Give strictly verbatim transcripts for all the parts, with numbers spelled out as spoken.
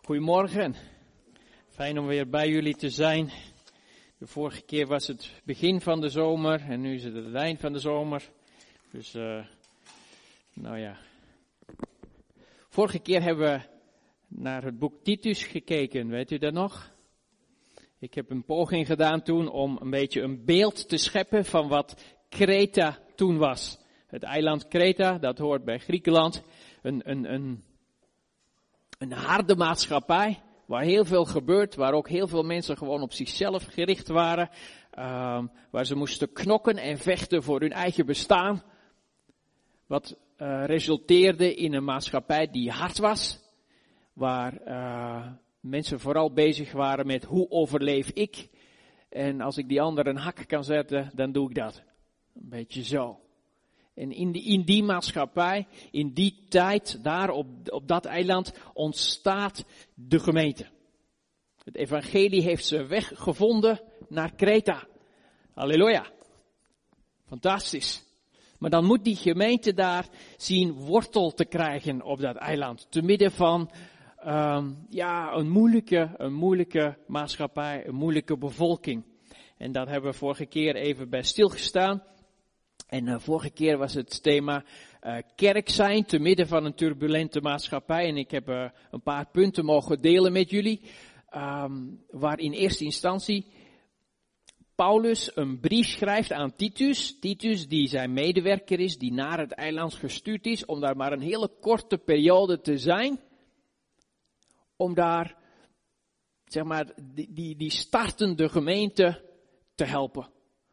Goedemorgen. Fijn om weer bij jullie te zijn. De vorige keer was het begin van de zomer en nu is het het eind van de zomer. Dus, uh, nou ja. Vorige keer hebben we naar het boek Titus gekeken, weet u dat nog? Ik heb een poging gedaan toen om een beetje een beeld te scheppen van wat Kreta toen was. Het eiland Kreta, dat hoort bij Griekenland. Een, een, een, een harde maatschappij, waar heel veel gebeurt, waar ook heel veel mensen gewoon op zichzelf gericht waren. Um, waar ze moesten knokken en vechten voor hun eigen bestaan. Wat uh, resulteerde in een maatschappij die hard was. Waar uh, mensen vooral bezig waren met hoe overleef ik. En als ik die ander een hak kan zetten, dan doe ik dat. Een beetje zo. En in die, in die maatschappij, in die tijd, daar op, op dat eiland, ontstaat de gemeente. Het evangelie heeft zijn weg gevonden naar Kreta. Halleluja. Fantastisch. Maar dan moet die gemeente daar zien wortel te krijgen op dat eiland. Te midden van um, ja, een moeilijke, een moeilijke maatschappij, een moeilijke bevolking. En dat hebben we vorige keer even bij stilgestaan. En uh, vorige keer was het thema uh, kerk zijn te midden van een turbulente maatschappij. En ik heb uh, een paar punten mogen delen met jullie. Um, waar in eerste instantie Paulus een brief schrijft aan Titus. Titus die zijn medewerker is, die naar het eiland gestuurd is. Om daar maar een hele korte periode te zijn. Om daar, zeg maar, die, die, die startende gemeente te helpen.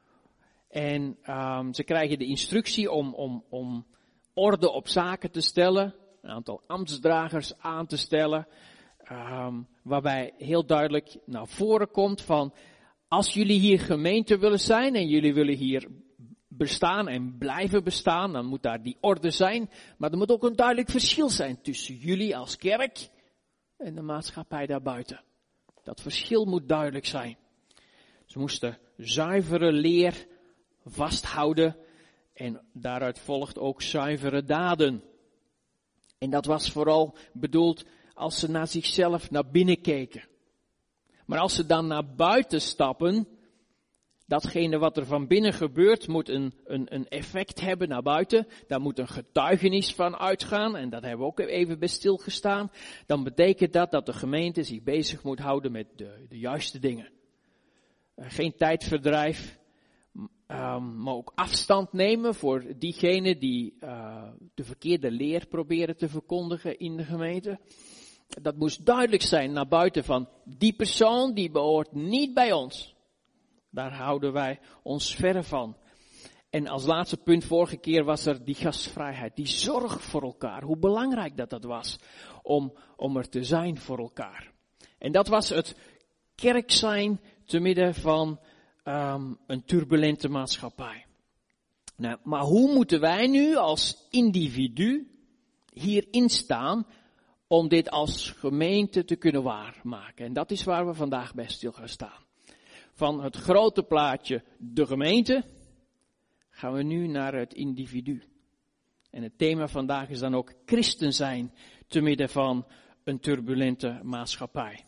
En um, ze krijgen de instructie om, om, om orde op zaken te stellen. Een aantal ambtsdragers aan te stellen. Um, waarbij heel duidelijk naar voren komt van, als jullie hier gemeente willen zijn en jullie willen hier bestaan en blijven bestaan, dan moet daar die orde zijn. Maar er moet ook een duidelijk verschil zijn tussen jullie als kerk en de maatschappij daarbuiten. Dat verschil moet duidelijk zijn. Ze moesten zuivere leer vasthouden en daaruit volgt ook zuivere daden. En dat was vooral bedoeld als ze naar zichzelf naar binnen keken. Maar als ze dan naar buiten stappen, datgene wat er van binnen gebeurt moet een, een, een effect hebben naar buiten. Daar moet een getuigenis van uitgaan en dat hebben we ook even bij stilgestaan. Dan betekent dat dat de gemeente zich bezig moet houden met de, de juiste dingen. Uh, geen tijdverdrijf. Um, maar ook afstand nemen voor diegenen die uh, de verkeerde leer proberen te verkondigen in de gemeente. Dat moest duidelijk zijn naar buiten van die persoon die behoort niet bij ons. Daar houden wij ons verre van. En als laatste punt vorige keer was er die gastvrijheid, die zorg voor elkaar. Hoe belangrijk dat dat was om, om er te zijn voor elkaar. En dat was het kerk zijn te midden van Um, een turbulente maatschappij. Nou, maar hoe moeten wij nu als individu hierin staan om dit als gemeente te kunnen waarmaken? En dat is waar we vandaag bij stil gaan staan. Van het grote plaatje de gemeente gaan we nu naar het individu. En het thema vandaag is dan ook christen zijn te midden van een turbulente maatschappij.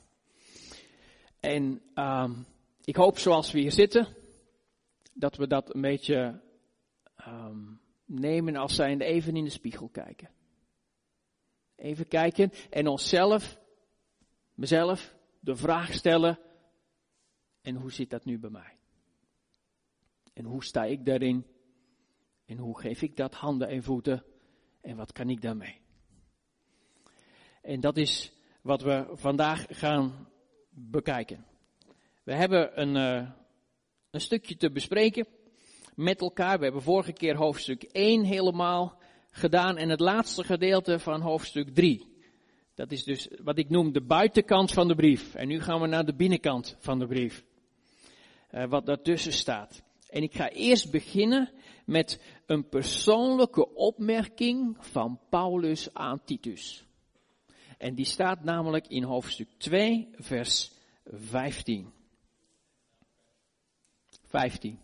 En um, ik hoop, zoals we hier zitten, dat we dat een beetje um, nemen als zijnde even in de spiegel kijken. Even kijken en onszelf, mezelf, de vraag stellen, en hoe zit dat nu bij mij? En hoe sta ik daarin? En hoe geef ik dat handen en voeten? En wat kan ik daarmee? En dat is wat we vandaag gaan bekijken. We hebben een, uh, een stukje te bespreken met elkaar. We hebben vorige keer hoofdstuk één helemaal gedaan en het laatste gedeelte van hoofdstuk drie. Dat is dus wat ik noem de buitenkant van de brief. En nu gaan we naar de binnenkant van de brief. Uh, wat daartussen staat. En ik ga eerst beginnen met een persoonlijke opmerking van Paulus aan Titus. En die staat namelijk in hoofdstuk twee, vers vijftien. vijftien.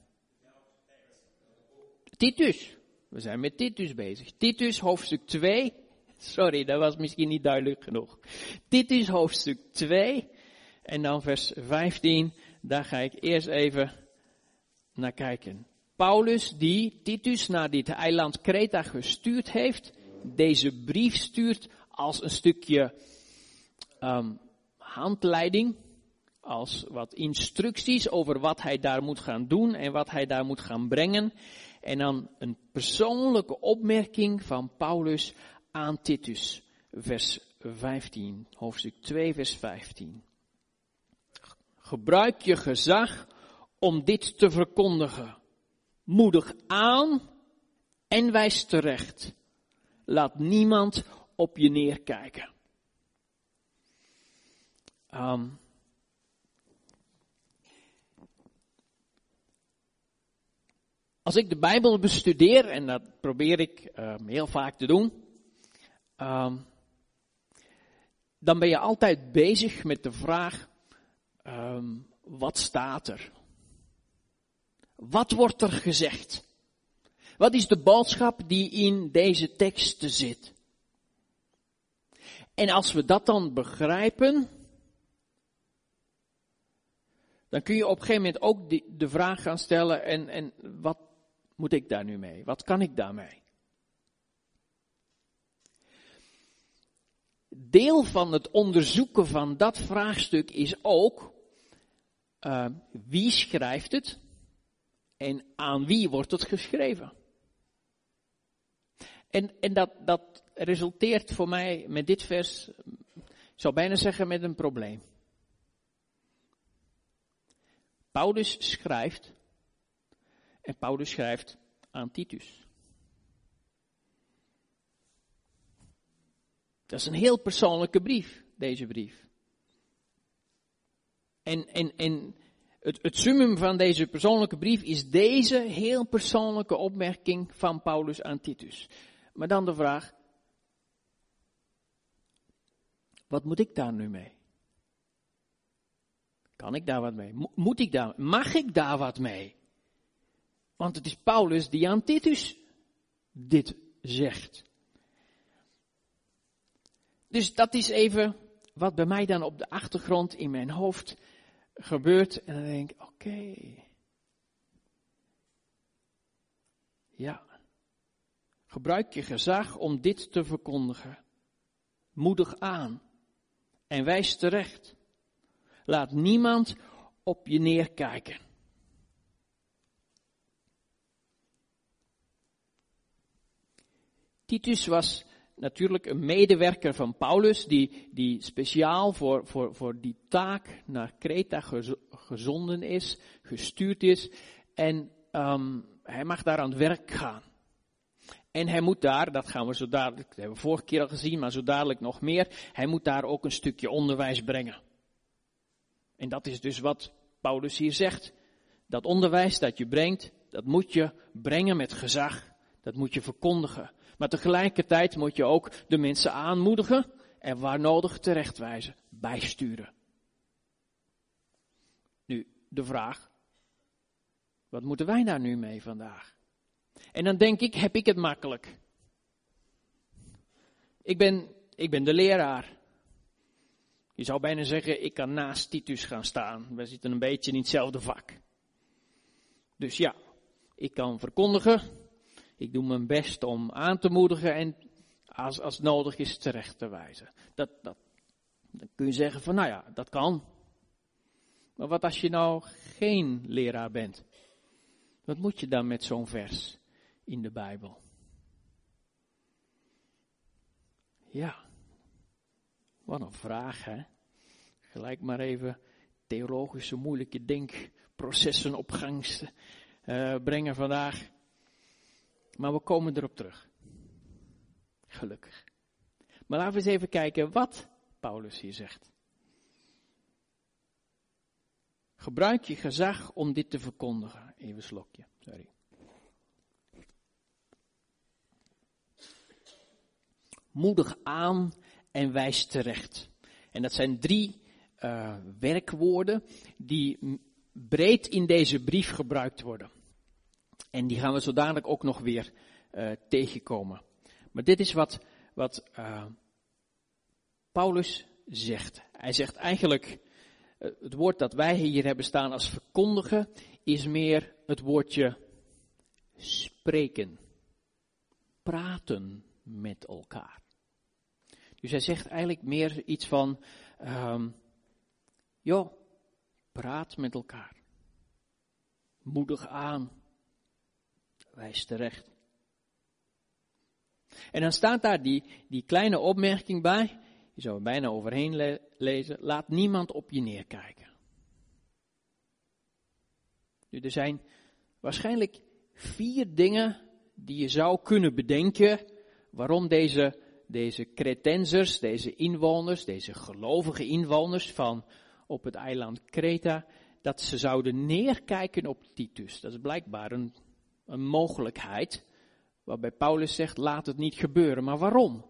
Titus. We zijn met Titus bezig. Titus hoofdstuk twee, Sorry, dat was misschien niet duidelijk genoeg. Titus hoofdstuk twee en dan vers vijftien. Daar ga ik eerst even naar kijken. Paulus die Titus naar dit eiland Kreta gestuurd heeft. Deze brief stuurt als een stukje um, handleiding. Als wat instructies over wat hij daar moet gaan doen en wat hij daar moet gaan brengen. En dan een persoonlijke opmerking van Paulus aan Titus. Vers vijftien, hoofdstuk twee, vers vijftien. Gebruik je gezag om dit te verkondigen. Moedig aan en wijs terecht. Laat niemand op je neerkijken. Um, als ik de Bijbel bestudeer, en dat probeer ik um, heel vaak te doen, um, dan ben je altijd bezig met de vraag, um, wat staat er? Wat wordt er gezegd? Wat is de boodschap die in deze teksten zit? En als we dat dan begrijpen, dan kun je op een gegeven moment ook die, de vraag gaan stellen, en, en wat moet ik daar nu mee? Wat kan ik daarmee? Deel van het onderzoeken van dat vraagstuk is ook, uh, wie schrijft het en aan wie wordt het geschreven? En, en dat, dat resulteert voor mij met dit vers, ik zou bijna zeggen, met een probleem. Paulus schrijft, en Paulus schrijft aan Titus. Dat is een heel persoonlijke brief, deze brief. En, en, en het, het summum van deze persoonlijke brief is deze heel persoonlijke opmerking van Paulus aan Titus. Maar dan de vraag, wat moet ik daar nu mee? Kan ik daar wat mee? Moet ik daar, mag ik daar wat mee? Want het is Paulus die aan Titus dit zegt. Dus dat is even wat bij mij dan op de achtergrond in mijn hoofd gebeurt. En dan denk ik, oké. Okay. Ja. Gebruik je gezag om dit te verkondigen. Moedig aan. En wijs terecht. Laat niemand op je neerkijken. Titus was natuurlijk een medewerker van Paulus, die, die speciaal voor, voor, voor die taak naar Kreta gezonden is, gestuurd is. En um, hij mag daar aan het werk gaan. En hij moet daar, dat gaan we zo dadelijk, dat hebben we vorige keer al gezien, maar zo dadelijk nog meer, hij moet daar ook een stukje onderwijs brengen. En dat is dus wat Paulus hier zegt. Dat onderwijs dat je brengt, dat moet je brengen met gezag. Dat moet je verkondigen. Maar tegelijkertijd moet je ook de mensen aanmoedigen en waar nodig terechtwijzen, bijsturen. Nu, de vraag, wat moeten wij daar nu mee vandaag? En dan denk ik, heb ik het makkelijk. Ik ben, ik ben de leraar. Je zou bijna zeggen, ik kan naast Titus gaan staan. We zitten een beetje in hetzelfde vak. Dus ja, ik kan verkondigen. Ik doe mijn best om aan te moedigen en als, als het nodig is terecht te wijzen. Dat, dat, dan kun je zeggen van, nou ja, dat kan. Maar wat als je nou geen leraar bent? Wat moet je dan met zo'n vers in de Bijbel? Ja, wat een vraag, hè? Gelijk maar even theologische moeilijke denkprocessen op gang uh, brengen vandaag. Maar we komen erop terug. Gelukkig. Maar laten we eens even kijken wat Paulus hier zegt. Gebruik je gezag om dit te verkondigen. Even een slokje, sorry. Moedig aan en wijs terecht. En dat zijn drie uh, werkwoorden die breed in deze brief gebruikt worden. En die gaan we zo dadelijk ook nog weer uh, tegenkomen. Maar dit is wat, wat uh, Paulus zegt. Hij zegt eigenlijk, uh, het woord dat wij hier hebben staan als verkondigen, is meer het woordje spreken. Praten met elkaar. Dus hij zegt eigenlijk meer iets van, um, joh, praat met elkaar. Moedig aan. Wijs terecht. En dan staat daar die, die kleine opmerking bij. Je zou er bijna overheen le- lezen. Laat niemand op je neerkijken. Nu, er zijn waarschijnlijk vier dingen die je zou kunnen bedenken. Waarom deze, deze Cretensers, deze inwoners, deze gelovige inwoners van op het eiland Kreta, dat ze zouden neerkijken op Titus. Dat is blijkbaar een, een mogelijkheid. Waarbij Paulus zegt, laat het niet gebeuren. Maar waarom?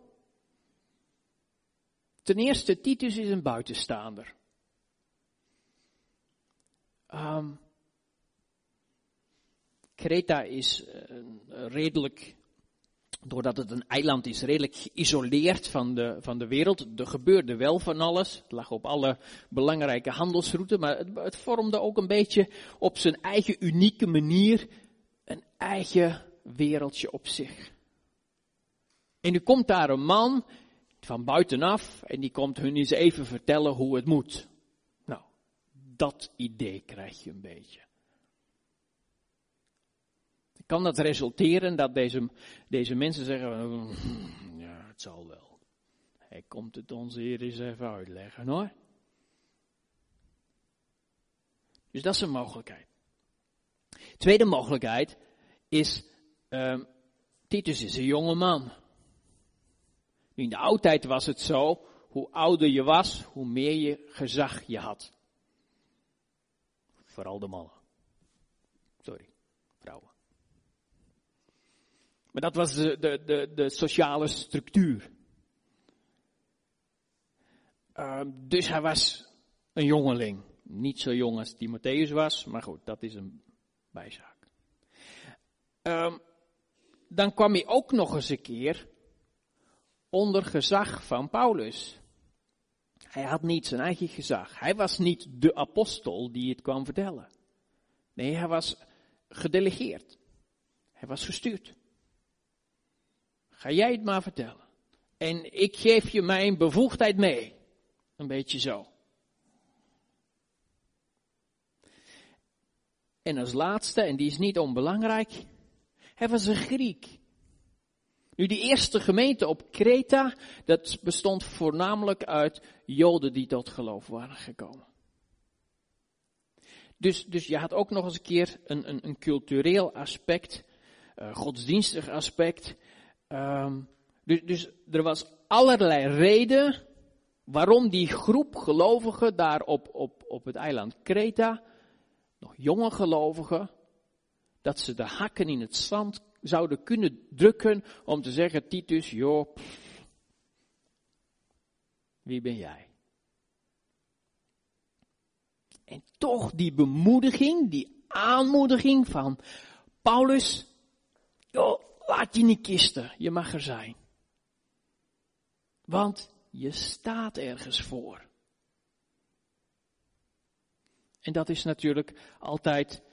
Ten eerste, Titus is een buitenstaander. Um, Kreta is uh, redelijk, doordat het een eiland is, redelijk geïsoleerd van de, van de wereld. Er gebeurde wel van alles. Het lag op alle belangrijke handelsroutes. Maar het, het vormde ook een beetje op zijn eigen unieke manier een eigen wereldje op zich. En nu komt daar een man van buitenaf en die komt hun eens even vertellen hoe het moet. Nou, dat idee krijg je een beetje. Kan dat resulteren dat deze, deze mensen zeggen, ja, het zal wel. Hij komt het ons hier eens even uitleggen hoor. Dus dat is een mogelijkheid. Tweede mogelijkheid is, um, Titus is een jonge man. Nu in de oudheid was het zo, hoe ouder je was, hoe meer je gezag je had. Vooral de mannen. Sorry, vrouwen. Maar dat was de, de, de, de sociale structuur. Uh, dus hij was een jongeling. Niet zo jong als Timotheus was, maar goed, dat is een bijzaak. Uh, dan kwam hij ook nog eens een keer onder gezag van Paulus. Hij had niet zijn eigen gezag. Hij was niet de apostel die het kwam vertellen. Nee, hij was gedelegeerd. Hij was gestuurd. Ga jij het maar vertellen. En ik geef je mijn bevoegdheid mee. Een beetje zo. En als laatste, en die is niet onbelangrijk, hij was een Griek. Nu die eerste gemeente op Kreta, dat bestond voornamelijk uit Joden die tot geloof waren gekomen. Dus, dus je had ook nog eens een keer een, een, een cultureel aspect, uh, godsdienstig aspect. Um, dus, dus er was allerlei reden waarom die groep gelovigen daar op, op, op het eiland Kreta, nog jonge gelovigen, dat ze de hakken in het zand zouden kunnen drukken om te zeggen, Titus, joh, pff, wie ben jij? En toch die bemoediging, die aanmoediging van Paulus, joh, laat je niet kisten, je mag er zijn. Want je staat ergens voor. En dat is natuurlijk altijd,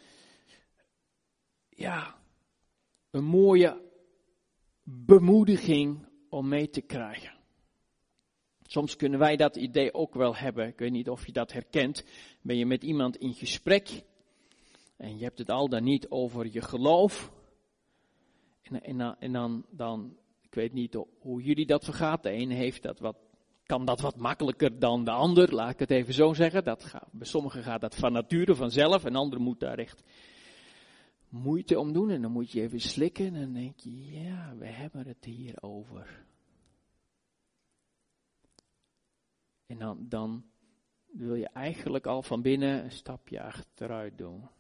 ja, een mooie bemoediging om mee te krijgen. Soms kunnen wij dat idee ook wel hebben. Ik weet niet of je dat herkent. Ben je met iemand in gesprek en je hebt het al dan niet over je geloof. En, en, en dan, dan, ik weet niet hoe jullie dat vergaat. De een heeft dat wat, kan dat wat makkelijker dan de ander, laat ik het even zo zeggen. Dat gaat, bij sommigen gaat dat van nature, vanzelf, en anderen moet daar echt moeite om doen. En dan moet je even slikken en dan denk je, ja, we hebben het hier over. En dan, dan wil je eigenlijk al van binnen een stapje achteruit doen.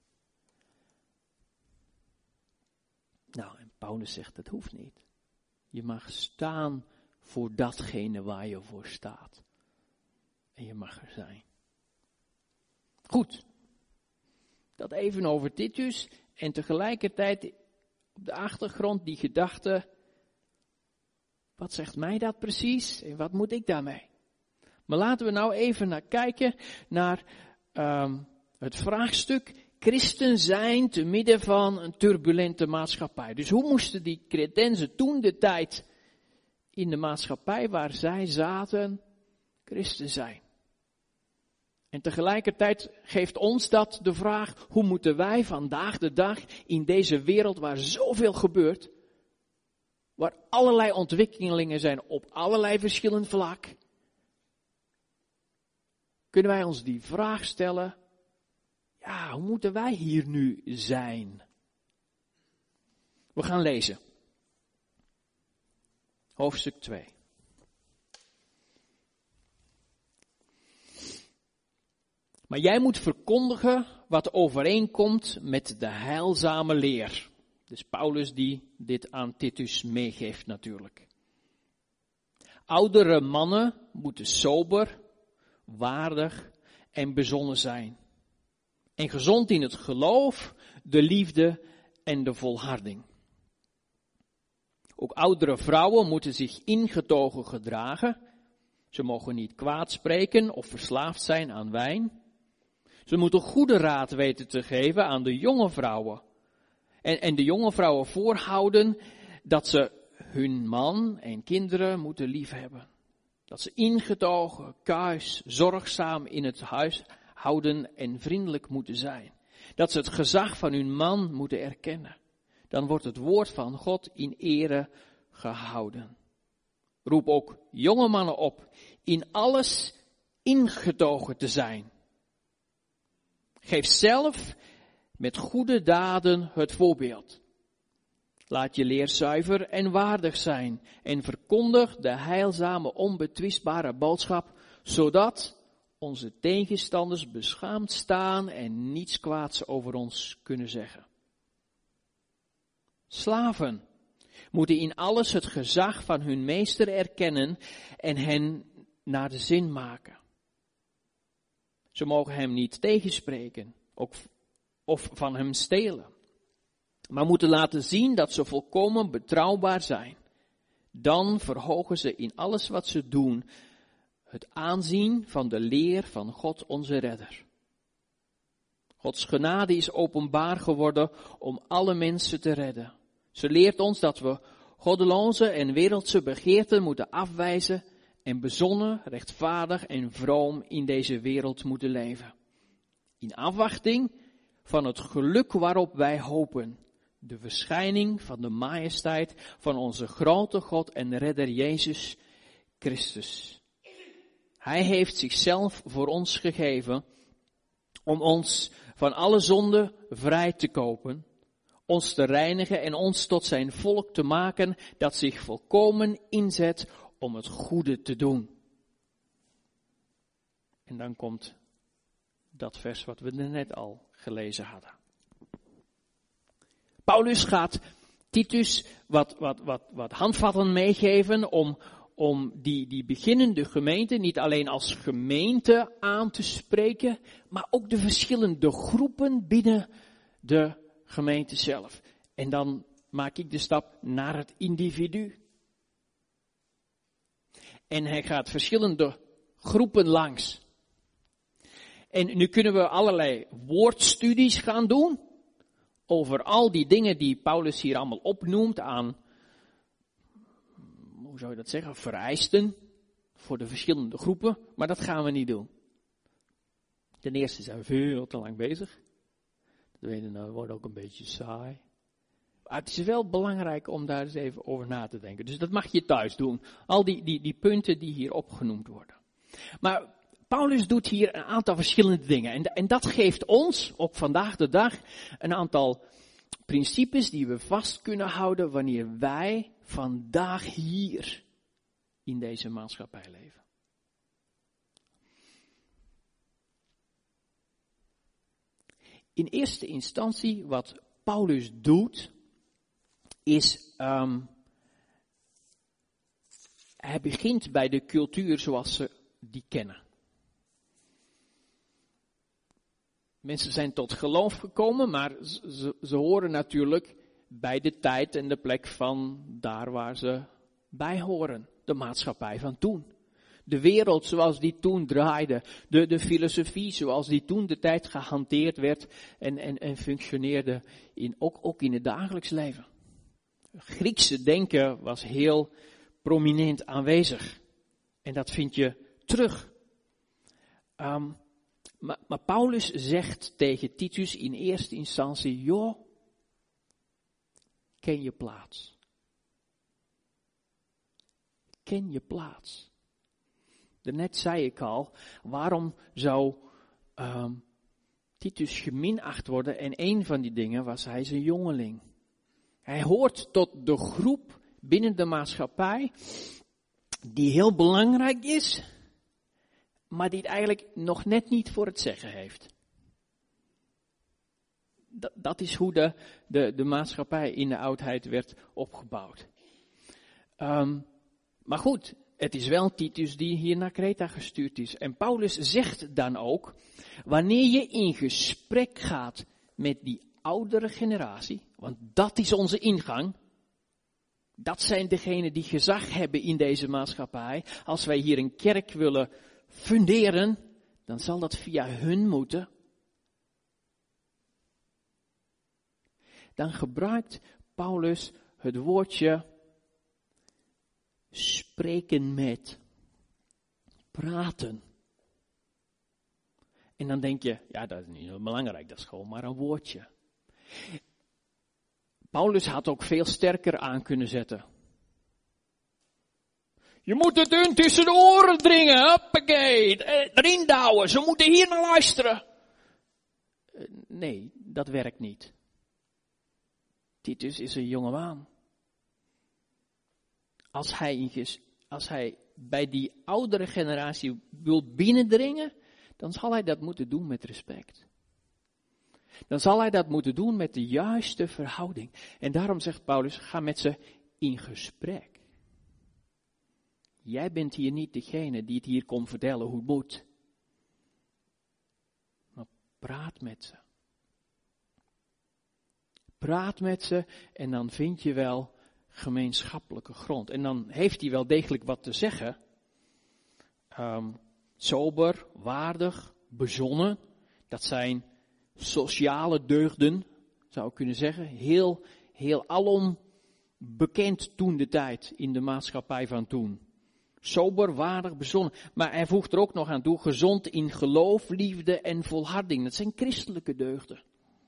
Nou, en Paulus zegt, dat hoeft niet. Je mag staan voor datgene waar je voor staat. En je mag er zijn. Goed. Dat even over Titus. En tegelijkertijd op de achtergrond die gedachte. wat zegt mij dat precies en wat moet ik daarmee? Maar laten we nou even naar kijken naar um, het vraagstuk christen zijn te midden van een turbulente maatschappij. Dus hoe moesten die Cretenzen toen de tijd in de maatschappij waar zij zaten christen zijn? En tegelijkertijd geeft ons dat de vraag, hoe moeten wij vandaag de dag in deze wereld waar zoveel gebeurt, waar allerlei ontwikkelingen zijn op allerlei verschillende vlakken, kunnen wij ons die vraag stellen, ja, hoe moeten wij hier nu zijn? We gaan lezen. Hoofdstuk twee. Maar jij moet verkondigen wat overeenkomt met de heilzame leer. Dus Paulus die dit aan Titus meegeeft natuurlijk. Oudere mannen moeten sober, waardig en bezonnen zijn. En gezond in het geloof, de liefde en de volharding. Ook oudere vrouwen moeten zich ingetogen gedragen. Ze mogen niet kwaad spreken of verslaafd zijn aan wijn. Ze moeten goede raad weten te geven aan de jonge vrouwen. En, en de jonge vrouwen voorhouden dat ze hun man en kinderen moeten liefhebben. Dat ze ingetogen, kuis, zorgzaam in het huis houden en vriendelijk moeten zijn. Dat ze het gezag van hun man moeten erkennen. Dan wordt het woord van God in ere gehouden. Roep ook jonge mannen op in alles ingetogen te zijn. Geef zelf met goede daden het voorbeeld. Laat je leer zuiver en waardig zijn en verkondig de heilzame, onbetwistbare boodschap, zodat onze tegenstanders beschaamd staan en niets kwaads over ons kunnen zeggen. Slaven moeten in alles het gezag van hun meester erkennen en hen naar de zin maken. Ze mogen hem niet tegenspreken of van hem stelen, maar moeten laten zien dat ze volkomen betrouwbaar zijn. Dan verhogen ze in alles wat ze doen het aanzien van de leer van God onze redder. Gods genade is openbaar geworden om alle mensen te redden. Ze leert ons dat we goddeloze en wereldse begeerten moeten afwijzen en bezonnen, rechtvaardig en vroom in deze wereld moeten leven. In afwachting van het geluk waarop wij hopen, de verschijning van de majesteit van onze grote God en redder Jezus Christus. Hij heeft zichzelf voor ons gegeven om ons van alle zonde vrij te kopen, ons te reinigen en ons tot zijn volk te maken dat zich volkomen inzet om het goede te doen. En dan komt dat vers wat we net al gelezen hadden. Paulus gaat Titus wat, wat, wat, wat handvatten meegeven om, om die, die beginnende gemeente niet alleen als gemeente aan te spreken, maar ook de verschillende groepen binnen de gemeente zelf. En dan maak ik de stap naar het individu. En hij gaat verschillende groepen langs. En nu kunnen we allerlei woordstudies gaan doen over al die dingen die Paulus hier allemaal opnoemt aan, hoe zou je dat zeggen, vereisten voor de verschillende groepen. Maar dat gaan we niet doen. Ten eerste zijn we veel te lang bezig. De tweede, nou, wordt ook een beetje saai. Maar het is wel belangrijk om daar eens even over na te denken. Dus dat mag je thuis doen. Al die, die, die punten die hier opgenoemd worden. Maar Paulus doet hier een aantal verschillende dingen. En, en dat geeft ons, op vandaag de dag, een aantal principes die we vast kunnen houden wanneer wij vandaag hier in deze maatschappij leven. In eerste instantie wat Paulus doet, is, um, hij begint bij de cultuur zoals ze die kennen. Mensen zijn tot geloof gekomen, maar ze, ze horen natuurlijk bij de tijd en de plek van daar waar ze bij horen. De maatschappij van toen. De wereld zoals die toen draaide. De, de filosofie zoals die toen de tijd gehanteerd werd en, en, en functioneerde. In, ook, ook in het dagelijks leven. Griekse denken was heel prominent aanwezig. En dat vind je terug. Um, maar, maar Paulus zegt tegen Titus in eerste instantie, joh, ken je plaats. Ken je plaats. Daarnet zei ik al, waarom zou um, Titus geminacht worden? En een van die dingen was, hij is een jongeling. Hij hoort tot de groep binnen de maatschappij die heel belangrijk is, maar die het eigenlijk nog net niet voor het zeggen heeft. Dat, dat is hoe de, de, de maatschappij in de oudheid werd opgebouwd. Um, maar goed, het is wel Titus die hier naar Kreta gestuurd is. En Paulus zegt dan ook, wanneer je in gesprek gaat met die oudere generatie, want dat is onze ingang. Dat zijn degenen die gezag hebben in deze maatschappij. Als wij hier een kerk willen funderen, dan zal dat via hun moeten. Dan gebruikt Paulus het woordje spreken met, praten. En dan denk je, ja, dat is niet zo belangrijk, dat is gewoon maar een woordje. Paulus had ook veel sterker aan kunnen zetten. Je moet het hun tussen de oren dringen, hoppakee, erin douwen, ze moeten hier naar luisteren. Nee, dat werkt niet. Titus is een jongeman. Als hij, als hij bij die oudere generatie wil binnendringen, dan zal hij dat moeten doen met respect. Dan zal hij dat moeten doen met de juiste verhouding. En daarom zegt Paulus, ga met ze in gesprek. Jij bent hier niet degene die het hier komt vertellen hoe het moet. Maar praat met ze. Praat met ze en dan vind je wel gemeenschappelijke grond. En dan heeft hij wel degelijk wat te zeggen. Um, sober, waardig, bezonnen. Dat zijn sociale deugden, zou ik kunnen zeggen. Heel, heel alom bekend toen de tijd in de maatschappij van toen. Sober, waardig, bezonnen. Maar hij voegt er ook nog aan toe, gezond in geloof, liefde en volharding. Dat zijn christelijke deugden.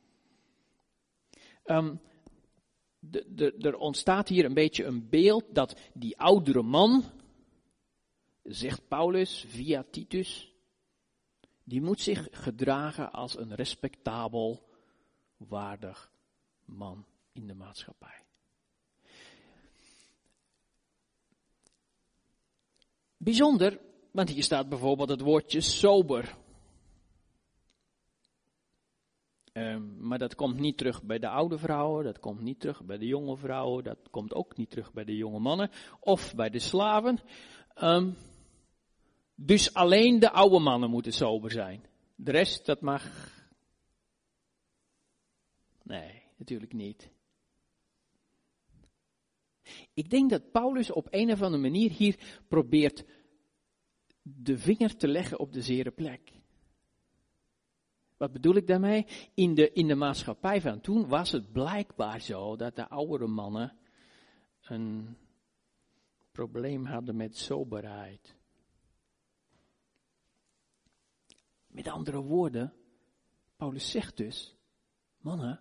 Um, de, de, er ontstaat hier een beetje een beeld dat die oudere man, zegt Paulus via Titus, die moet zich gedragen als een respectabel, waardig man in de maatschappij. Bijzonder, want hier staat bijvoorbeeld het woordje sober. Um, maar dat komt niet terug bij de oude vrouwen, dat komt niet terug bij de jonge vrouwen, dat komt ook niet terug bij de jonge mannen of bij de slaven. Um, dus alleen de oude mannen moeten sober zijn. De rest, dat mag. Nee, natuurlijk niet. Ik denk dat Paulus op een of andere manier hier probeert de vinger te leggen op de zere plek. Wat bedoel ik daarmee? In de, in de maatschappij van toen was het blijkbaar zo dat de oudere mannen een probleem hadden met soberheid. Met andere woorden, Paulus zegt dus, mannen,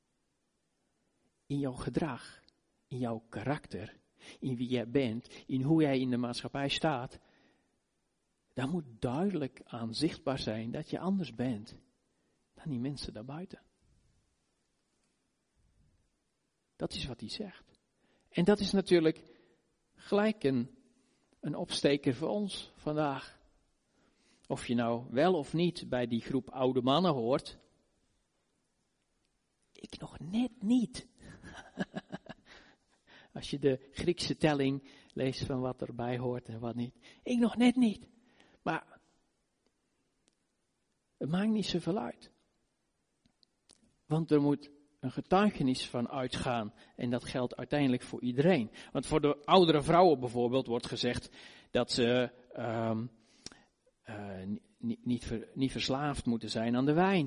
in jouw gedrag, in jouw karakter, in wie jij bent, in hoe jij in de maatschappij staat, daar moet duidelijk aan zichtbaar zijn dat je anders bent dan die mensen daarbuiten. Dat is wat hij zegt. En dat is natuurlijk gelijk een, een opsteker voor ons vandaag. Of je nou wel of niet bij die groep oude mannen hoort. Ik nog net niet. Als je de Griekse telling leest van wat erbij hoort en wat niet. Ik nog net niet. Maar het maakt niet zoveel uit. Want er moet een getuigenis van uitgaan. En dat geldt uiteindelijk voor iedereen. Want voor de oudere vrouwen bijvoorbeeld wordt gezegd dat ze um, uh, niet, niet, ver, niet verslaafd moeten zijn aan de wijn.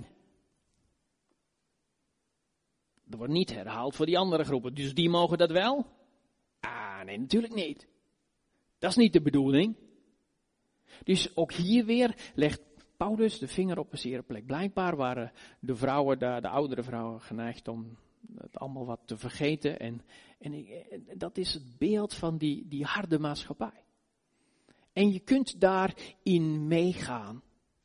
Dat wordt niet herhaald voor die andere groepen. Dus die mogen dat wel? Ah, nee, natuurlijk niet. Dat is niet de bedoeling. Dus ook hier weer legt Paulus de vinger op een zere plek. Blijkbaar waren de vrouwen, de, de oudere vrouwen, geneigd om het allemaal wat te vergeten. En, en dat is het beeld van die, die harde maatschappij. En je kunt daarin meegaan.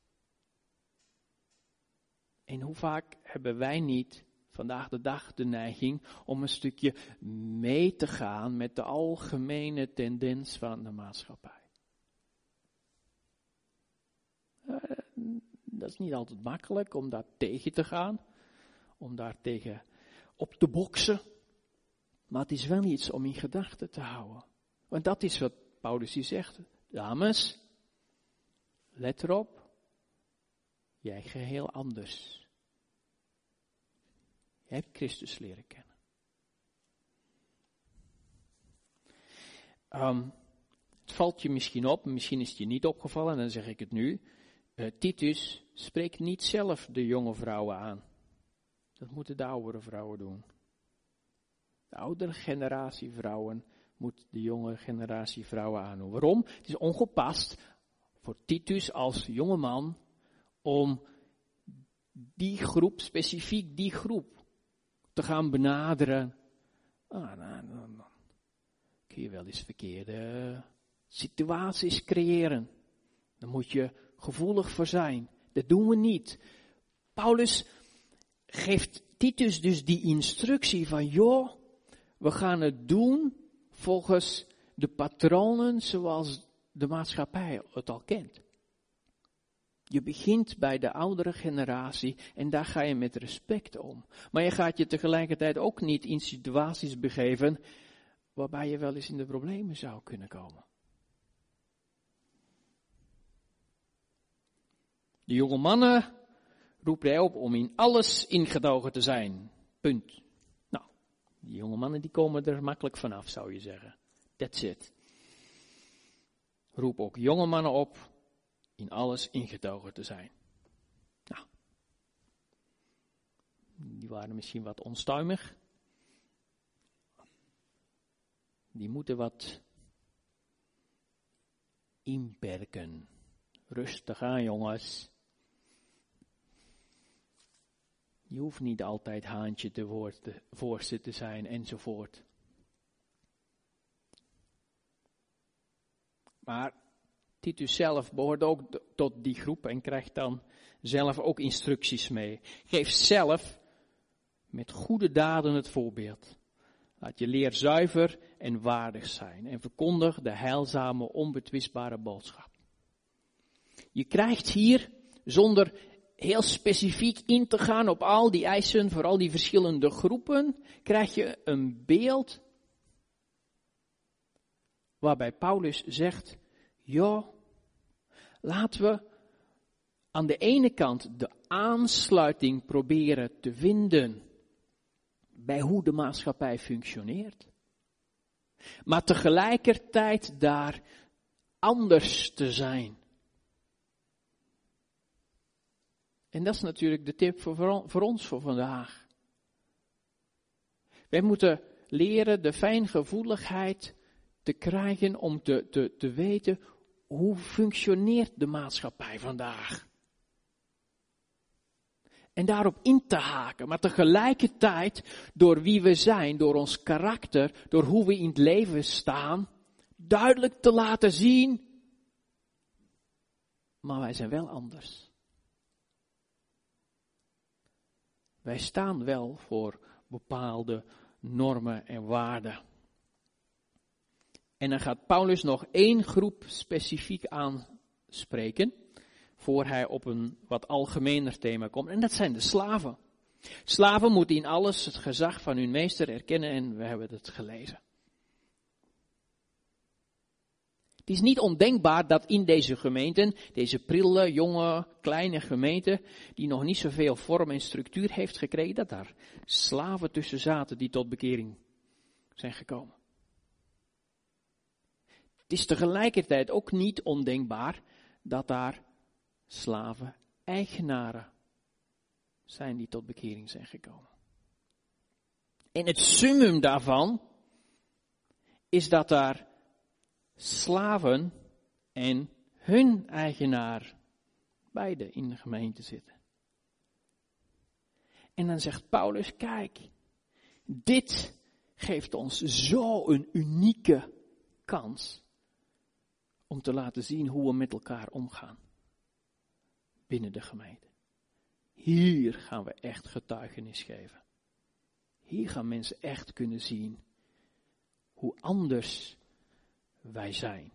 En hoe vaak hebben wij niet vandaag de dag de neiging om een stukje mee te gaan met de algemene tendens van de maatschappij? Uh, dat is niet altijd makkelijk om daar tegen te gaan, om daar tegen op te boksen. Maar het is wel iets om in gedachten te houden. Want dat is wat Paulus hier zegt. Dames, let erop, jij geheel anders. Je hebt Christus leren kennen. Um, het valt je misschien op, misschien is het je niet opgevallen, en dan zeg ik het nu. Uh, Titus spreekt niet zelf de jonge vrouwen aan. Dat moeten de oudere vrouwen doen. De oudere generatie vrouwen moet de jonge generatie vrouwen aandoen. Waarom? Het is ongepast voor Titus als jonge man om die groep, specifiek die groep, te gaan benaderen. Ah, nou, nou, nou. Kun je wel eens verkeerde situaties creëren. Daar moet je gevoelig voor zijn. Dat doen we niet. Paulus geeft Titus dus die instructie van, joh, we gaan het doen volgens de patronen zoals de maatschappij het al kent. Je begint bij de oudere generatie en daar ga je met respect om. Maar je gaat je tegelijkertijd ook niet in situaties begeven waarbij je wel eens in de problemen zou kunnen komen. De jonge mannen roept hij op om in alles ingetogen te zijn. Punt. Nou, die jonge mannen die komen er makkelijk vanaf, zou je zeggen. That's it. Roep ook jonge mannen op in alles ingetogen te zijn. Nou, die waren misschien wat onstuimig. Die moeten wat inperken. Rustig aan, jongens. Je hoeft niet altijd haantje te woord, te, voorste te zijn enzovoort. Maar Titus zelf behoort ook tot die groep en krijgt dan zelf ook instructies mee. Geef zelf met goede daden het voorbeeld. Laat je leer zuiver en waardig zijn en verkondig de heilzame, onbetwistbare boodschap. Je krijgt hier, zonder heel specifiek in te gaan op al die eisen voor al die verschillende groepen, krijg je een beeld waarbij Paulus zegt, joh, laten we aan de ene kant de aansluiting proberen te vinden bij hoe de maatschappij functioneert. Maar tegelijkertijd daar anders te zijn. En dat is natuurlijk de tip voor, voor ons voor vandaag. Wij moeten leren de fijngevoeligheid te krijgen om te, te, te weten hoe functioneert de maatschappij vandaag. En daarop in te haken, maar tegelijkertijd door wie we zijn, door ons karakter, door hoe we in het leven staan, duidelijk te laten zien, maar wij zijn wel anders. Wij staan wel voor bepaalde normen en waarden. En dan gaat Paulus nog één groep specifiek aanspreken, voor hij op een wat algemener thema komt. En dat zijn de slaven. Slaven moeten in alles het gezag van hun meester erkennen en we hebben het gelezen. Het is niet ondenkbaar dat in deze gemeenten, deze prille, jonge, kleine gemeente, die nog niet zoveel vorm en structuur heeft gekregen, dat daar slaven tussen zaten die tot bekering zijn gekomen. Het is tegelijkertijd ook niet ondenkbaar dat daar slaven-eigenaren zijn die tot bekering zijn gekomen. En het summum daarvan is dat daar slaven en hun eigenaar beide in de gemeente zitten. En dan zegt Paulus, kijk, dit geeft ons zo een unieke kans om te laten zien hoe we met elkaar omgaan binnen de gemeente. Hier gaan we echt getuigenis geven. Hier gaan mensen echt kunnen zien hoe anders wij zijn.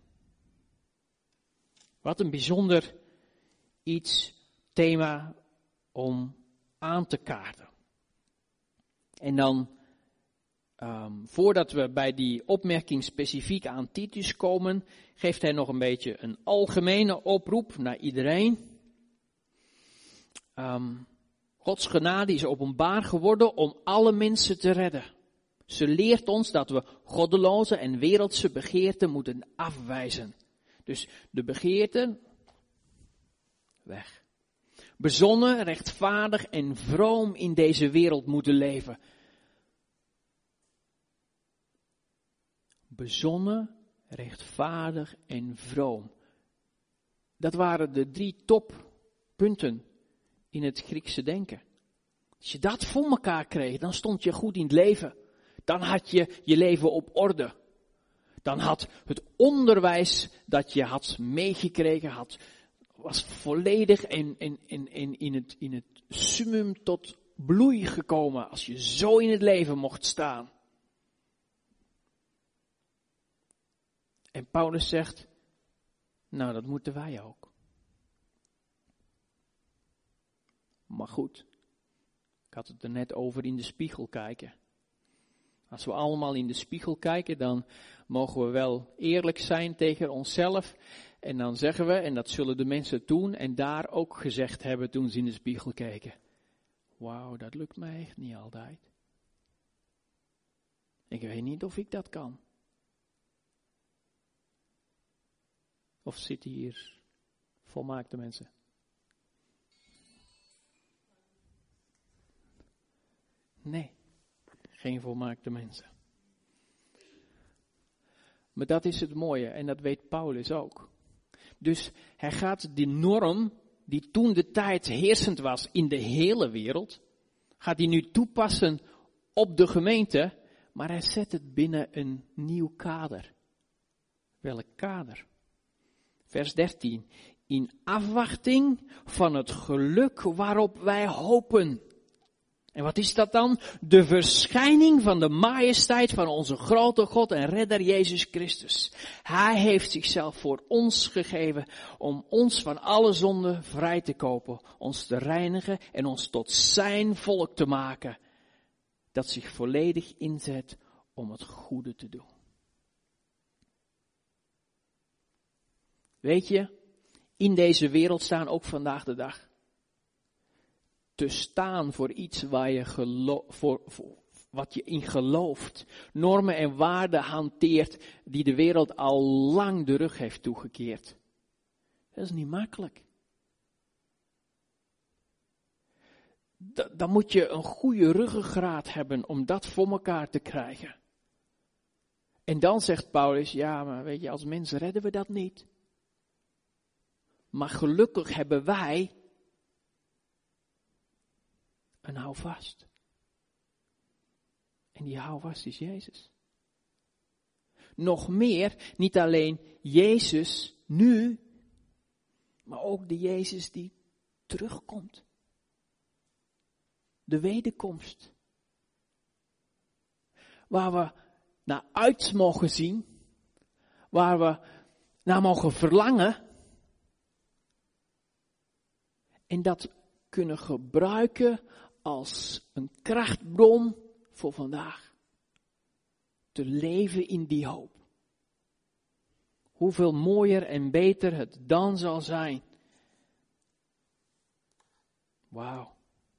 Wat een bijzonder iets, thema om aan te kaarten. En dan, um, voordat we bij die opmerking specifiek aan Titus komen, geeft hij nog een beetje een algemene oproep naar iedereen. Um, Gods genade is openbaar geworden om alle mensen te redden. Ze leert ons dat we goddeloze en wereldse begeerten moeten afwijzen. Dus de begeerten, weg. Bezonnen, rechtvaardig en vroom in deze wereld moeten leven. Bezonnen, rechtvaardig en vroom. Dat waren de drie toppunten in het Griekse denken. Als je dat voor elkaar kreeg, dan stond je goed in het leven. Dan had je je leven op orde. Dan had het onderwijs dat je had meegekregen, had, was volledig en, en, en, en in, het, in het summum tot bloei gekomen. Als je zo in het leven mocht staan. En Paulus zegt, nou dat moeten wij ook. Maar goed, ik had het er net over in de spiegel kijken. Als we allemaal in de spiegel kijken, dan mogen we wel eerlijk zijn tegen onszelf. En dan zeggen we, en dat zullen de mensen doen en daar ook gezegd hebben toen ze in de spiegel keken. Wauw, dat lukt mij echt niet altijd. Ik weet niet of ik dat kan. Of zitten hier volmaakte mensen? Nee, geen volmaakte mensen. Maar dat is het mooie en dat weet Paulus ook. Dus hij gaat die norm die toen de tijd heersend was in de hele wereld, gaat hij nu toepassen op de gemeente, maar hij zet het binnen een nieuw kader. Welk kader? Vers dertien. In afwachting van het geluk waarop wij hopen. En wat is dat dan? De verschijning van de majesteit van onze grote God en redder Jezus Christus. Hij heeft zichzelf voor ons gegeven om ons van alle zonde vrij te kopen, ons te reinigen en ons tot zijn volk te maken, dat zich volledig inzet om het goede te doen. Weet je, in deze wereld staan ook vandaag de dag te staan voor iets waar je gelo- voor, voor wat je in gelooft. Normen en waarden hanteert die de wereld al lang de rug heeft toegekeerd. Dat is niet makkelijk. Da- dan moet je een goede ruggengraat hebben om dat voor elkaar te krijgen. En dan zegt Paulus, ja, maar weet je, als mensen redden we dat niet. Maar gelukkig hebben wij een houvast. En die houvast is Jezus. Nog meer, niet alleen Jezus nu, maar ook de Jezus die terugkomt. De wederkomst. Waar we naar uit mogen zien, waar we naar mogen verlangen. En dat kunnen gebruiken als een krachtbron voor vandaag. Te leven in die hoop. Hoeveel mooier en beter het dan zal zijn. Wauw.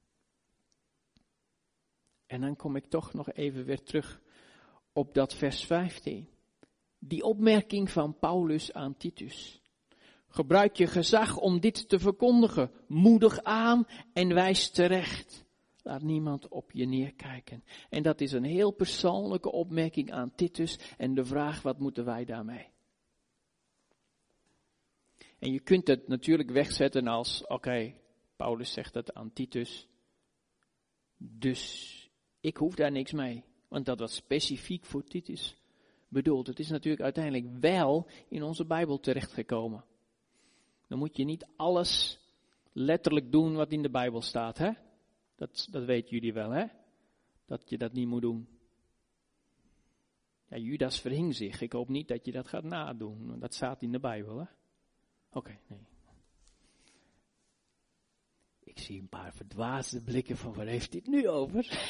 En dan kom ik toch nog even weer terug op dat vers vijftien. Die opmerking van Paulus aan Titus. Gebruik je gezag om dit te verkondigen. Moedig aan en wijs terecht. Laat niemand op je neerkijken. En dat is een heel persoonlijke opmerking aan Titus. En de vraag, wat moeten wij daarmee? En je kunt het natuurlijk wegzetten als, oké, okay, Paulus zegt dat aan Titus. Dus ik hoef daar niks mee. Want dat was specifiek voor Titus bedoeld. Het is natuurlijk uiteindelijk wel in onze Bijbel terechtgekomen. Dan moet je niet alles letterlijk doen wat in de Bijbel staat, hè? Dat, dat weten jullie wel, hè? Dat je dat niet moet doen. Ja, Judas verhing zich. Ik hoop niet dat je dat gaat nadoen. Dat staat in de Bijbel, hè? Oké, okay, nee. Ik zie een paar verdwaasde blikken van, waar heeft dit nu over?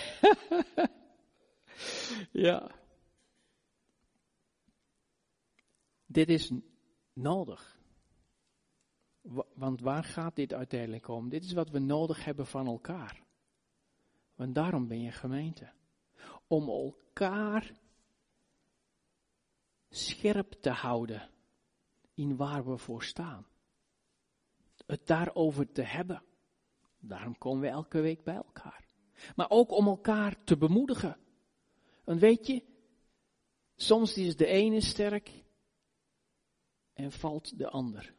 Ja. Dit is nodig. Want waar gaat dit uiteindelijk om? Dit is wat we nodig hebben van elkaar. Want daarom ben je gemeente. Om elkaar scherp te houden in waar we voor staan. Het daarover te hebben. Daarom komen we elke week bij elkaar. Maar ook om elkaar te bemoedigen. En weet je, soms is de ene sterk en valt de ander.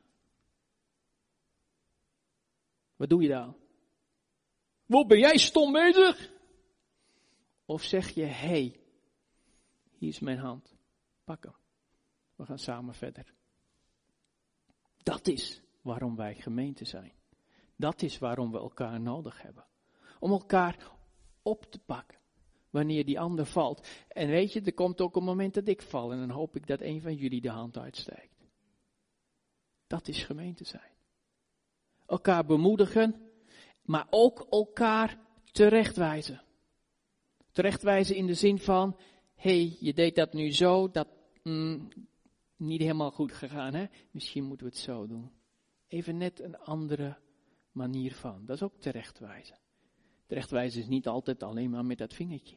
Wat doe je dan? Wat ben jij stom bezig? Of zeg je, hé, hey, hier is mijn hand. Pak hem. We gaan samen verder. Dat is waarom wij gemeente zijn. Dat is waarom we elkaar nodig hebben. Om elkaar op te pakken. Wanneer die ander valt. En weet je, er komt ook een moment dat ik val. En dan hoop ik dat een van jullie de hand uitsteekt. Dat is gemeente zijn. Elkaar bemoedigen. Maar ook elkaar terechtwijzen. Terechtwijzen in de zin van. Hé, hey, je deed dat nu zo. Dat mm, niet helemaal goed gegaan, hè? Misschien moeten we het zo doen. Even net een andere manier van. Dat is ook terechtwijzen. Terechtwijzen is niet altijd alleen maar met dat vingertje.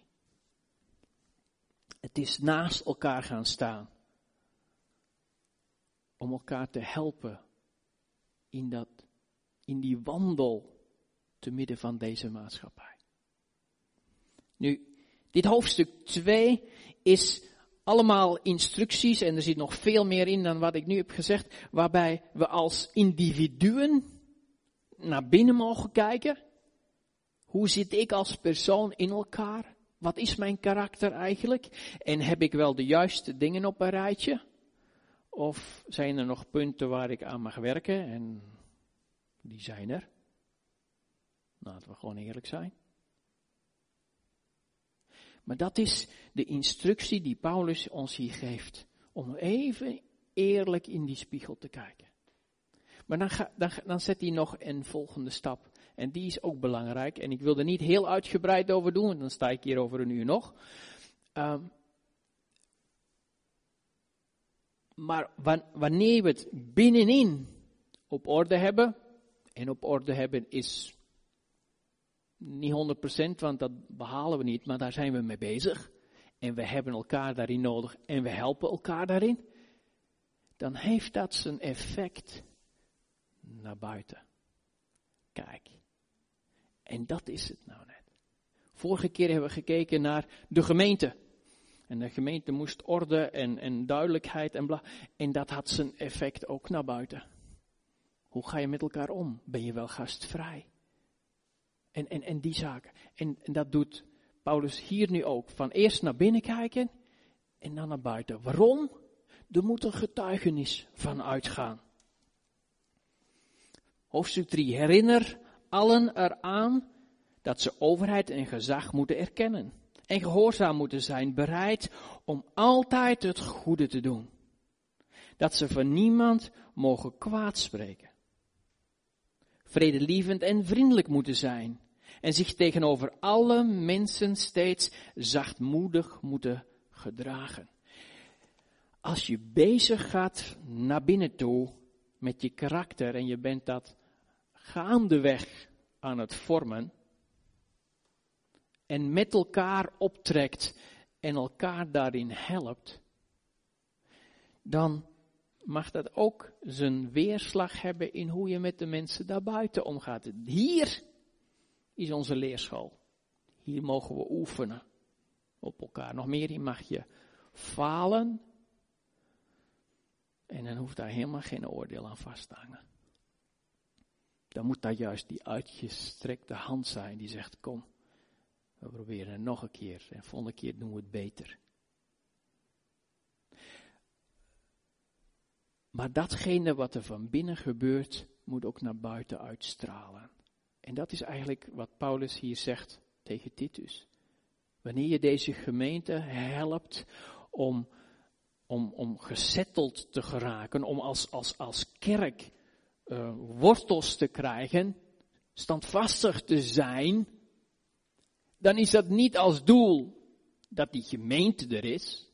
Het is naast elkaar gaan staan. Om elkaar te helpen in, dat, in die wandel te midden van deze maatschappij. Nu, dit hoofdstuk twee is allemaal instructies en er zit nog veel meer in dan wat ik nu heb gezegd. Waarbij we als individuen naar binnen mogen kijken. Hoe zit ik als persoon in elkaar? Wat is mijn karakter eigenlijk? En heb ik wel de juiste dingen op een rijtje? Of zijn er nog punten waar ik aan mag werken? En die zijn er. Laten we gewoon eerlijk zijn. Maar dat is de instructie die Paulus ons hier geeft. Om even eerlijk in die spiegel te kijken. Maar dan, ga, dan, dan zet hij nog een volgende stap. En die is ook belangrijk. En ik wil er niet heel uitgebreid over doen. Want dan sta ik hier over een uur nog. Um, maar wanneer we het binnenin op orde hebben. En op orde hebben is niet honderd procent. Want dat behalen we niet. Maar daar zijn we mee bezig. En we hebben elkaar daarin nodig. En we helpen elkaar daarin. Dan heeft dat zijn effect naar buiten. Kijk. En dat is het nou net. Vorige keer hebben we gekeken naar de gemeente. En de gemeente moest orde en, en duidelijkheid en bla. En dat had zijn effect ook naar buiten. Hoe ga je met elkaar om? Ben je wel gastvrij? En, en, en die zaken. En, en dat doet Paulus hier nu ook. Van eerst naar binnen kijken en dan naar buiten. Waarom? Er moet een getuigenis van uitgaan. Hoofdstuk drie. Herinner allen eraan dat ze overheid en gezag moeten erkennen. En gehoorzaam moeten zijn, bereid om altijd het goede te doen. Dat ze van niemand mogen kwaad spreken. Vredelievend en vriendelijk moeten zijn. En zich tegenover alle mensen steeds zachtmoedig moeten gedragen. als je bezig gaat naar binnen toe met je karakter en je bent dat gaandeweg aan het vormen en met elkaar optrekt en elkaar daarin helpt, dan mag dat ook zijn weerslag hebben in hoe je met de mensen daarbuiten omgaat. Hier is onze leerschool. Hier mogen we oefenen op elkaar. Nog meer, hier mag je falen. En dan hoeft daar helemaal geen oordeel aan vast te hangen. Dan moet dat juist die uitgestrekte hand zijn die zegt, kom, we proberen het nog een keer. En volgende keer doen we het beter. Maar datgene wat er van binnen gebeurt, moet ook naar buiten uitstralen. En dat is eigenlijk wat Paulus hier zegt tegen Titus. Wanneer je deze gemeente helpt om, om, om gesetteld te geraken, om als, als, als kerk uh, wortels te krijgen, standvastig te zijn, dan is dat niet als doel dat die gemeente er is.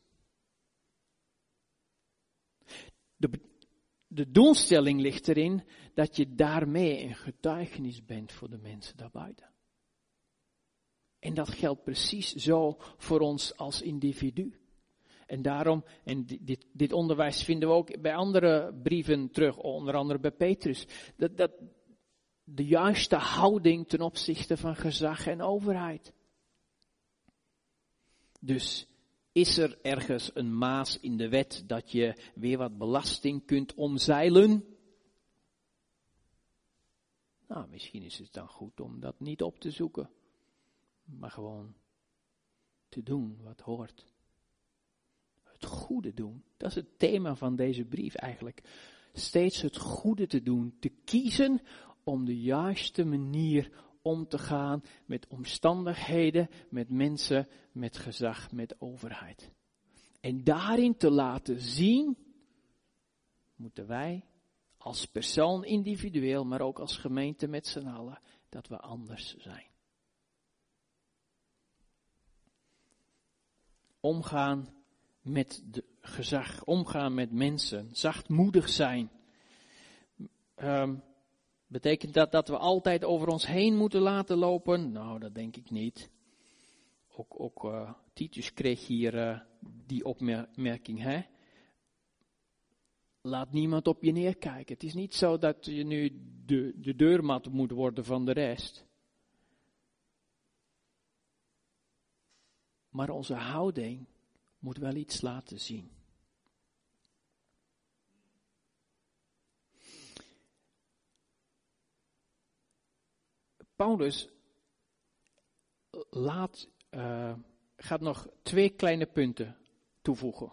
De, de doelstelling ligt erin dat je daarmee een getuigenis bent voor de mensen daarbuiten. En dat geldt precies zo voor ons als individu. En daarom, en dit, dit onderwijs vinden we ook bij andere brieven terug, onder andere bij Petrus, dat, dat de juiste houding ten opzichte van gezag en overheid. Dus is er ergens een maas in de wet dat je weer wat belasting kunt omzeilen? Nou, misschien is het dan goed om dat niet op te zoeken, maar gewoon te doen wat hoort. Het goede doen, dat is het thema van deze brief eigenlijk. Steeds het goede te doen, te kiezen om de juiste manier om te gaan met omstandigheden, met mensen, met gezag, met overheid. En daarin te laten zien, moeten wij als persoon individueel, maar ook als gemeente met z'n allen, dat we anders zijn. Omgaan met de gezag, omgaan met mensen, zachtmoedig zijn. Um, betekent dat dat we altijd over ons heen moeten laten lopen? Nou, dat denk ik niet. Ook, ook uh, Titus kreeg hier uh, die opmerking, hè? Laat niemand op je neerkijken. Het is niet zo dat je nu de, de deurmat moet worden van de rest. Maar onze houding moet wel iets laten zien. Paulus laat, uh, gaat nog twee kleine punten toevoegen.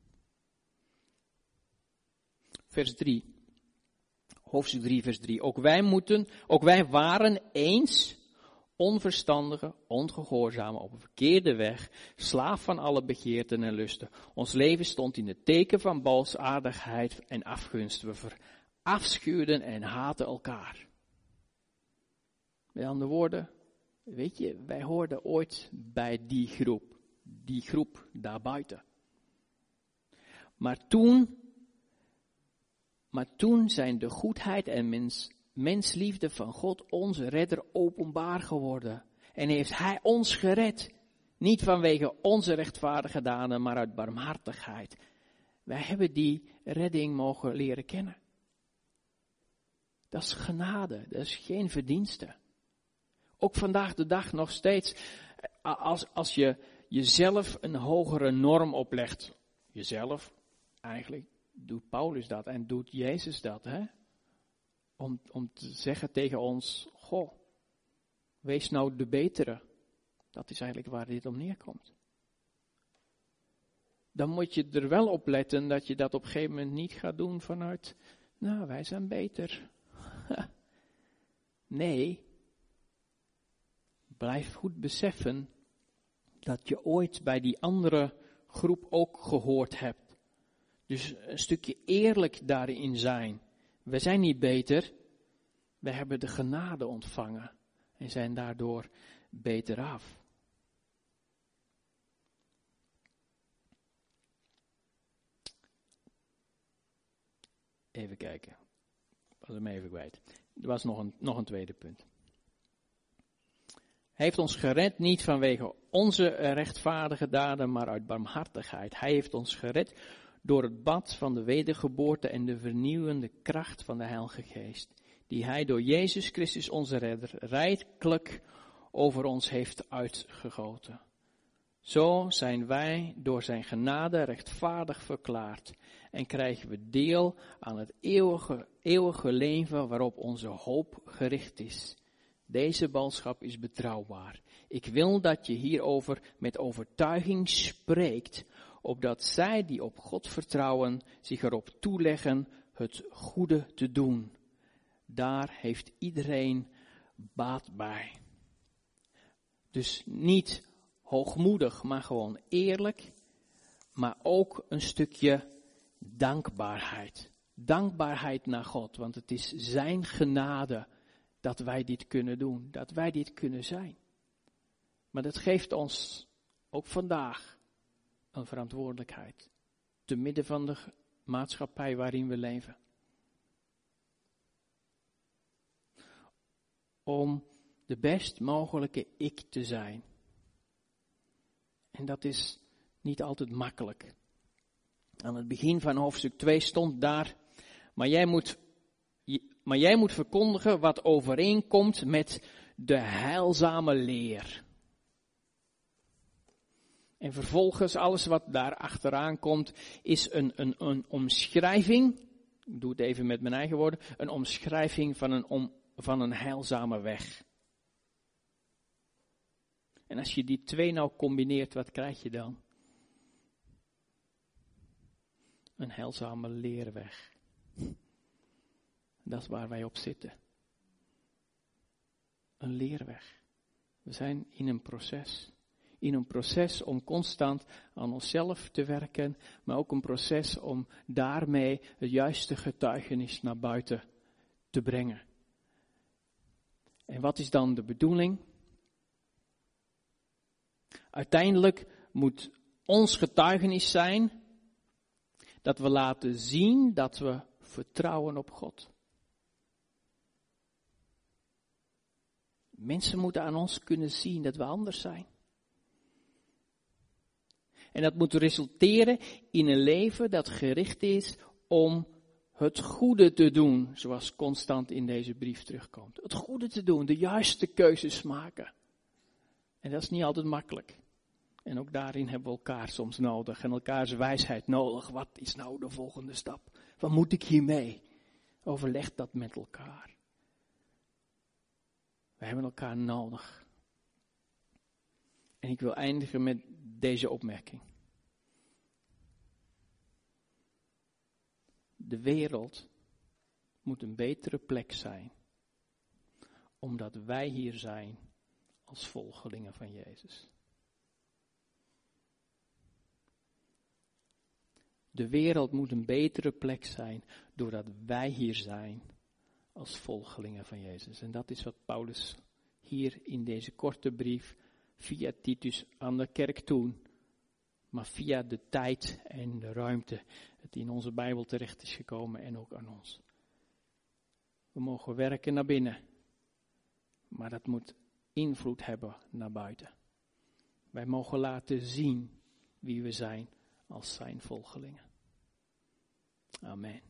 Vers drie. Hoofdstuk drie, vers drie. Ook wij moeten, ook wij waren eens onverstandige, ongehoorzame, op een verkeerde weg, slaaf van alle begeerten en lusten. Ons leven stond in het teken van boosaardigheid en afgunst. We verafschuwden en haatten elkaar. Met andere woorden, weet je, wij hoorden ooit bij die groep, die groep daarbuiten. Maar toen, maar toen zijn de goedheid en mens, mensliefde van God, onze redder, openbaar geworden. En heeft hij ons gered. Niet vanwege onze rechtvaardige daden, maar uit barmhartigheid. Wij hebben die redding mogen leren kennen. Dat is genade, dat is geen verdienste. Ook vandaag de dag nog steeds, als, als je jezelf een hogere norm oplegt, jezelf, eigenlijk doet Paulus dat en doet Jezus dat, hè? Om, om te zeggen tegen ons, goh, wees nou de betere. Dat is eigenlijk waar dit om neerkomt. Dan moet je er wel op letten dat je dat op een gegeven moment niet gaat doen vanuit, nou, wij zijn beter. Nee. Blijf goed beseffen dat je ooit bij die andere groep ook gehoord hebt. Dus een stukje eerlijk daarin zijn. We zijn niet beter, we hebben de genade ontvangen en zijn daardoor beter af. Even kijken. Ik was hem even kwijt. Er was nog een, nog een tweede punt. Hij heeft ons gered niet vanwege onze rechtvaardige daden, maar uit barmhartigheid. Hij heeft ons gered door het bad van de wedergeboorte en de vernieuwende kracht van de Heilige Geest, die hij door Jezus Christus onze redder rijkelijk over ons heeft uitgegoten. Zo zijn wij door zijn genade rechtvaardig verklaard en krijgen we deel aan het eeuwige, eeuwige leven waarop onze hoop gericht is. Deze boodschap is betrouwbaar. Ik wil dat je hierover met overtuiging spreekt, opdat zij die op God vertrouwen zich erop toeleggen het goede te doen. Daar heeft iedereen baat bij. Dus niet hoogmoedig, maar gewoon eerlijk, maar ook een stukje dankbaarheid. Dankbaarheid naar God, want het is zijn genade dat wij dit kunnen doen, dat wij dit kunnen zijn. Maar dat geeft ons ook vandaag een verantwoordelijkheid, te midden van de maatschappij waarin we leven. Om de best mogelijke ik te zijn. En dat is niet altijd makkelijk. Aan het begin van hoofdstuk twee stond daar, maar jij moet, maar jij moet verkondigen wat overeenkomt met de heilzame leer. En vervolgens, alles wat daar achteraan komt, is een, een, een omschrijving, ik doe het even met mijn eigen woorden, een omschrijving van een, om, van een heilzame weg. En als je die twee nou combineert, wat krijg je dan? Een heilzame leerweg. Dat is waar wij op zitten. Een leerweg. We zijn in een proces. In een proces om constant aan onszelf te werken, maar ook een proces om daarmee het juiste getuigenis naar buiten te brengen. En wat is dan de bedoeling? Uiteindelijk moet ons getuigenis zijn dat we laten zien dat we vertrouwen op God. Mensen moeten aan ons kunnen zien dat we anders zijn. En dat moet resulteren in een leven dat gericht is om het goede te doen, zoals constant in deze brief terugkomt. Het goede te doen, de juiste keuzes maken. En dat is niet altijd makkelijk. En ook daarin hebben we elkaar soms nodig en elkaars wijsheid nodig. Wat is nou de volgende stap? Wat moet ik hiermee? Overleg dat met elkaar. We hebben elkaar nodig. En ik wil eindigen met deze opmerking. De wereld moet een betere plek zijn, omdat wij hier zijn als volgelingen van Jezus. De wereld moet een betere plek zijn, doordat wij hier zijn als volgelingen van Jezus. En dat is wat Paulus hier in deze korte brief via Titus aan de kerk toen, maar via de tijd en de ruimte het in onze Bijbel terecht is gekomen en ook aan ons. We mogen werken naar binnen, maar dat moet invloed hebben naar buiten. Wij mogen laten zien wie we zijn als zijn volgelingen. Amen.